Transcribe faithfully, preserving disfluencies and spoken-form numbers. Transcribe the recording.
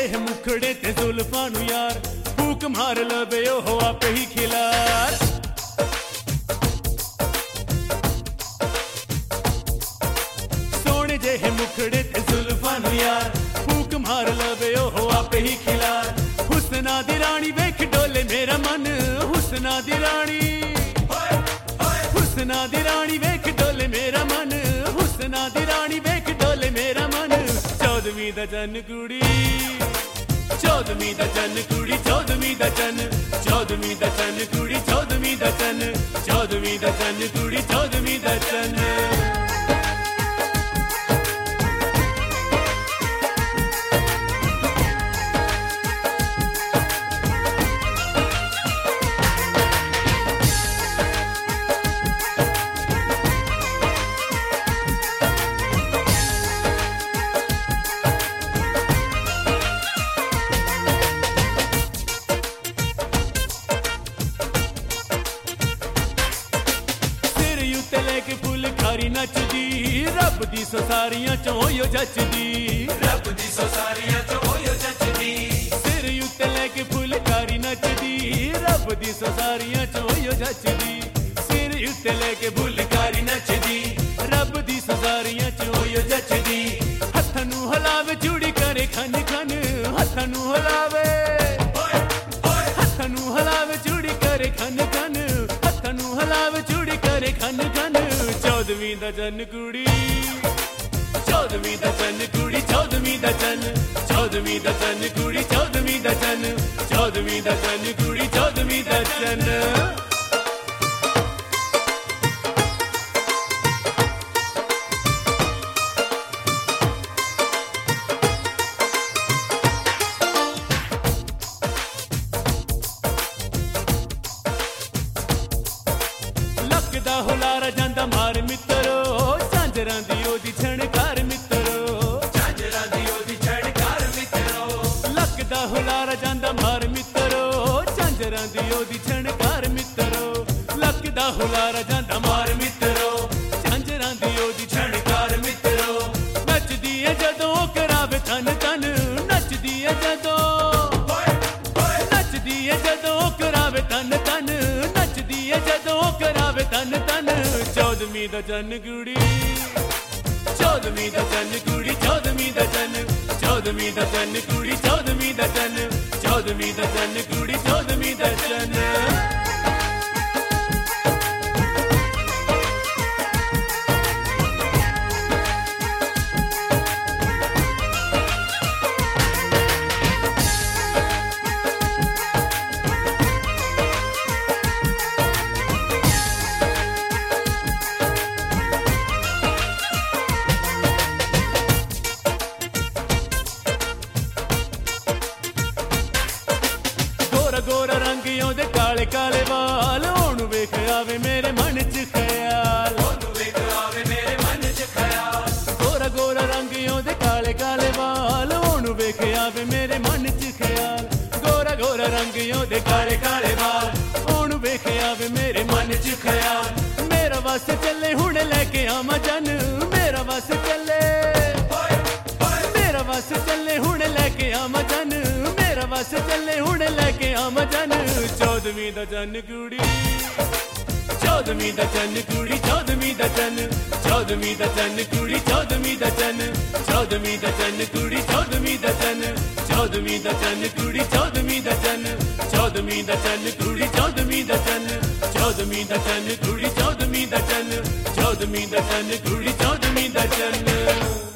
ਜਿਹੇ ਮੁਖੜੇ ਤੇ ਜ਼ੁਲਫਾਂ ਨੂੰ ਯਾਰ ਫੂਕ ਮਾਰ ਲਵੇ ਉਹ ਆਪੇ ਹੀ ਖਿਲਾਰ। ਸੋਹਣੇ ਜਿਹੇ ਮੁਖੜੇ ਤੇ ਜ਼ੁਲਫਾਂ ਨੂੰ ਯਾਰ ਫੂਕ ਮਾਰ ਲਵੇ ਉਹ ਆਪੇ ਹੀ ਖਿਲਾਰ। ਹੁਸਨਾ ਦੀ ਰਾਣੀ ਵੇਖ ਡੋਲੇ ਮੇਰਾ ਮਨ, ਹੁਸਨਾ ਦੀ ਰਾਣੀ, ਹੁਸਨਾ ਦੀ ਰਾਣੀ ਵੇਖ ਡੋਲੇ ਮੇਰਾ ਮਨ, ਹੁਸਨਾ ਦੀ ਰਾਣੀ ਵੇਖ ਡੋਲੇ ਮੇਰਾ ਮਨ। ਚੌਦਵੀਂ ਦਾ ਚੰਨ ਕੁੜੀ, ਚੌਦਵੀਂ ਦਾ ਚੰਨ ਕੁੜੀ, ਚੌਦਵੀਂ ਦਾ ਚੰਨ, ਚੌਦਵੀਂ ਦਾ ਚੰਨ ਕੁੜੀ, ਚੌਦਵੀਂ ਦਾ ਚੰਨ, ਚੌਦਵੀਂ ਦਾ ਚੰਨ ਕੁੜੀ, ਚੌਦਵੀਂ ਦਾ ਚੰਨ। ਫੁਲਕਾਰੀ ਨੱਚਦੀ ਰੱਬ ਦੀ ਸੋ ਸਾਰੀਆਂ ਚੋਂ ਓ ਜੱਚਦੀ, ਰੱਬ ਦੀ ਸੋ ਸਾਰੀਆਂ ਚੋਂ ਓ ਜੱਚਦੀ। ਸਿਰ ਉੱਤੇ ਲੈ ਕੇ ਫੁਲਕਾਰੀ ਨੱਚਦੀ ਰੱਬ ਦੀ ਸੋ ਸਾਰੀਆਂ ਚੋਂ ਓ ਜੱਚਦੀ। ਸਿਰ ਉੱਤੇ ਲੈ ਕੇ ਫੁਲਕਾਰੀ ਨੱਚਦੀ ਰੱਬ ਦੀ ਸੋ ਸਾਰੀਆਂ ਚੋਂ ਓ ਜੱਚਦੀ। ਹੱਥਾਂ ਨੂੰ ਹਲਾਵੇ ਚੂੜੀ ਕਰੇ ਖਨ ਖਨ, ਹੱਥਾਂ ਨੂੰ ਹਲਾਵੇ, ਹੱਥਾਂ ਨੂੰ ਹਲਾਵੇ ਚੂੜੀ ਕਰੇ ਖਨ ਖਨ, ਹੱਥਾਂ ਨੂੰ ਹਲਾਵੇ ਚੂੜੀ ਕਰੇ ਖਨ ਖਨ। ਚੌਦਵੀਂ ਦਾ ਚੰਨ ਕੁੜੀ, ਚੌਦਵੀਂ ਦਾ ਚੰਨ ਕੁੜੀ, ਚੌਦਵੀਂ ਦਾ ਚੰਨ, ਚੌਦਵੀਂ ਦਾ ਚੰਨ ਕੁੜੀ, ਚੌਦਵੀਂ ਦਾ ਚੰਨ, ਚੌਦਵੀਂ ਦਾ ਚੰਨ ਕੁੜੀ, ਚੌਦਵੀਂ ਦਾ ਚੰਨ। ਦਾ ਹੁਲਾਰਾ ਜਾਂਦਾ ਮਾਰ ਮਿੱਤਰੋ, ਝਾਂਜਰਾਂ ਦੀ ਉਹਦੀ ਛਣਕਾਰ ਮਿੱਤਰੋ, ਝਾਂਜਰਾਂ ਦੀ ਉਹਦੀ ਛਣਕਾਰ ਮਿੱਤਰੋ। ਲੱਕ ਦਾ ਹੁਲਾਰਾ ਜਾਂਦਾ ਮਾਰ ਮਿੱਤਰੋ, ਝਾਂਜਰਾਂ ਦੀ ਉਹਦੀ ਛਣਕਾਰ ਮਿੱਤਰੋ। ਲੱਕ ਦਾ ਹੁਲਾਰਾ ਜਾਂਦਾ ਮਾਰ ਮਿੱਤਰੋ, ਝਾਂਜਰਾਂ ਦੀ ਉਹਦੀ ਛਣਕਾਰ ਮਿੱਤਰੋ। ਨੱਚਦੀ ਏ ਜਦੋਂ ਕਰਾਵੇ ਤਨ ਤਨ, ਨੱਚਦੀ ਏ ਜਦੋਂ, ਨੱਚਦੀ ਏ ਜਦੋਂ ਕਰਾਵੇ ਤਨ ਤਨ, ਨੱਚਦੀ ਏ ਜਦੋਂ ਕਰਾਵੇ ਤਨ ਤਨ। ਚੌਦਵੀਂ ਦਾ ਚੰਨ ਕੁੜੀ, ਚੌਦਵੀਂ ਦਾ ਚੰਨ ਕੁੜੀ, ਚੌਦਵੀਂ ਦਾ ਚੰਨ, ਚੌਦਵੀਂ ਦਾ ਚੰਨ ਕੁੜੀ, ਚੌਦਵੀਂ ਦਾ ਚੰਨ, ਚੌਦਵੀਂ ਦਾ ਚੰਨ ਕੁੜੀ, ਚੌਦਵੀਂ ਦਾ ਚੰਨ। ਗੋਰਾ ਰੰਗ ਉਹਦੇ ਕਾਲੇ ਕਾਲੇ ਵਾਲ, ਉਹਨੂੰ ਵੇਖ ਆਵੇ ਮੇਰੇ ਮਨ ਚ ਖਿਆਲ, ਉਹਨੂੰ ਵੇਖ ਆਵੇ ਮੇਰੇ ਮਨ ਚ ਖਿਆਲ। ਗੋਰਾ ਗੋਰਾ ਰੰਗ ਉਹਦੇ ਕਾਲੇ ਕਾਲੇ ਵਾਲ, ਉਹਨੂੰ ਵੇਖ ਆਵੇ ਮੇਰੇ ਮਨ ਚ ਖਿਆਲ। ਗੋਰਾ ਗੋਰਾ ਰੰਗ ਉਹਦੇ ਕਾਲੇ ਕਾਲੇ ਵਾਲ, ਉਹਨੂੰ ਵੇਖ ਆਵੇ ਮੇਰੇ ਮਨ ਚ ਖਿਆਲ। ਮੇਰਾ ਵਸ ਚੱਲੇ ਹੁਣ ਲੈ ਕੇ ਆਵਾਂ ਜਨ, ਮੇਰਾ ਵਸ ਚੱਲੇ, ਮੇਰਾ ਵਸ ਚੱਲੇ ਹੁਣ ਲੈ ਕੇ ਆਵਾਂ ਜਨ, ਮੇਰਾ ਵਸ ਚੱਲੇ ਹੁਣ ਲੈ ਕੇ ਆਵਾਂ ਜਨ। ਚੌਦਵੀਂ ਦਾ ਚੰਨ ਕੁੜੀ, ਚੌਦਵੀਂ ਦਾ ਚੰਨ ਕੁੜੀ, ਚੌਦਵੀਂ ਦਾ ਚੰਨ, ਚੌਦਵੀਂ ਦਾ ਚੰਨ ਕੁੜੀ, ਚੌਦਵੀਂ ਦਾ ਚੰਨ, ਚੌਦਵੀਂ ਦਾ ਚੰਨ ਕੁੜੀ, ਚੌਦਵੀਂ ਦਾ ਚੰਨ, ਚੌਦਵੀਂ ਦਾ ਚੰਨ ਕੁੜੀ, ਚੌਦਵੀਂ ਦਾ ਚੰਨ, ਚੌਦਵੀਂ ਦਾ ਚੰਨ ਕੁੜੀ, ਚੌਦਵੀਂ ਦਾ ਚੰਨ, ਚੌਦਵੀਂ ਦਾ ਚੰਨ ਕੁੜੀ, ਚੌਦਵੀਂ ਦਾ ਚੰਨ, ਚੌਦਵੀਂ ਦਾ ਚੰਨ ਕੁੜੀ, ਚੌਦਵੀਂ ਦਾ ਚੰਨ।